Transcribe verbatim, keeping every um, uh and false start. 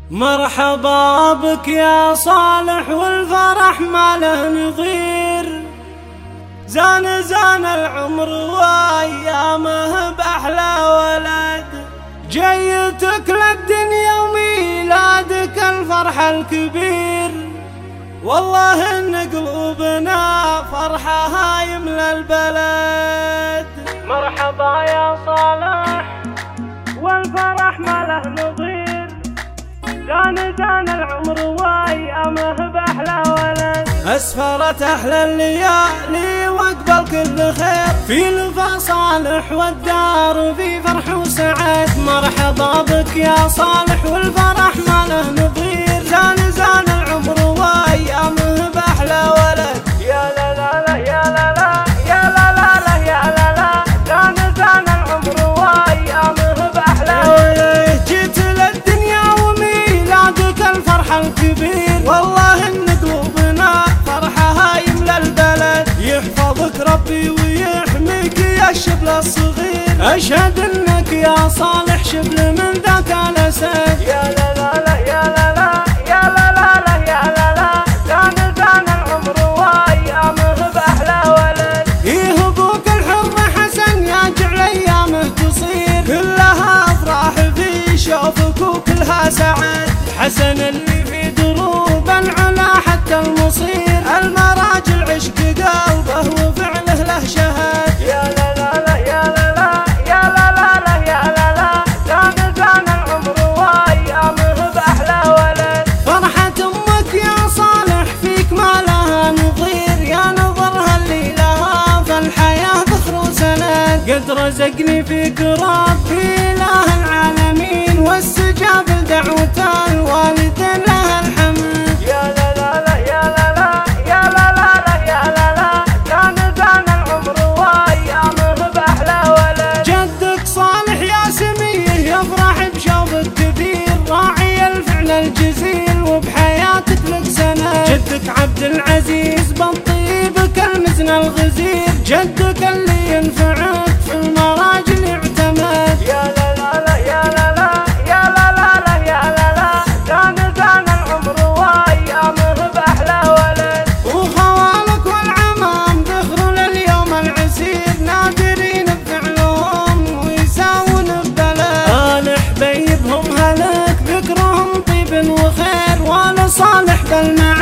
مرحبا بك يا صالح والفرح ما له نظير، زان زان العمر وايامه باحلى ولد، جيتك للدنيا وميلادك الفرح الكبير، والله ان قلوبنا فرحها يملى البلد. مرحبا يا صالح والفرح ما له نظير، زان زان العمر وايامه باحلى ولد، اسفرت احلى الليالي واقبل كل خير، في لفا صالح والدار في فرح وسعد. مرحبا بك يا صالح والفرح ما له نظير، زان زان العمر وايامه باحلى ولد، يا لا لا لا يا لا لا يا لا لا لا يا لا لا، زان زان العمر وايامه باحلى ولد، جيت للدنيا وميلادك الفرح الكبير، والله ان قلوبنا فرحها يملى البلد، يحفظك ربي ويحميك يا الشبل الصغير، اشهد انك يا صالح شبل من ذاك الاسد، يا لا لا لا يا لا لا يا لا لا لا يا لا لا، زان زان العمر وايامه باحلى ولد، إيه ابوك الحر حسن يا جعل ايامه تصير، كلها افراح في شوفك وكلها سعد، حسن اللي في دروب العلا حتى المصير، المراجل عشق قلبه وفعله له شهد، يا لا لا لا يا لا لا يا لا لا لا يا لا لا، زان زان العمر وايامه باحلى ولد، فرحة امك يا صالح فيك ما لها نظير، يا نظرها اللي لها فالحياة ذخر وسند، قد رزقني فيك ربي اله العالمين، واستجاب لدعوة الوالد لها الحمد، يا لا لا لا يا لا لا يا لا لا لا يا لا لا، زان زان العمر وايامه باحلى ولد، جدك صالح يا سميه يفرح بشوفك كثير، راعي الفعل الجزيل وبحياتك لك سند، جدك عبد العزيز بالطيب كالمزن الغزير، جدك اللي ينفعك في المراجل يعتمد، يا لا لا لا يا لا لا يا لا لا لا يا لا لا، زان زان العمر وايامه باحلى ولد، وخوالك والعمام ذخروا لليوم العسير، نادرين بفعلهم ويساوون ببلد، صالح بيبهم هلك ذكرهم طيب وخير، وانا صالح بالمعاني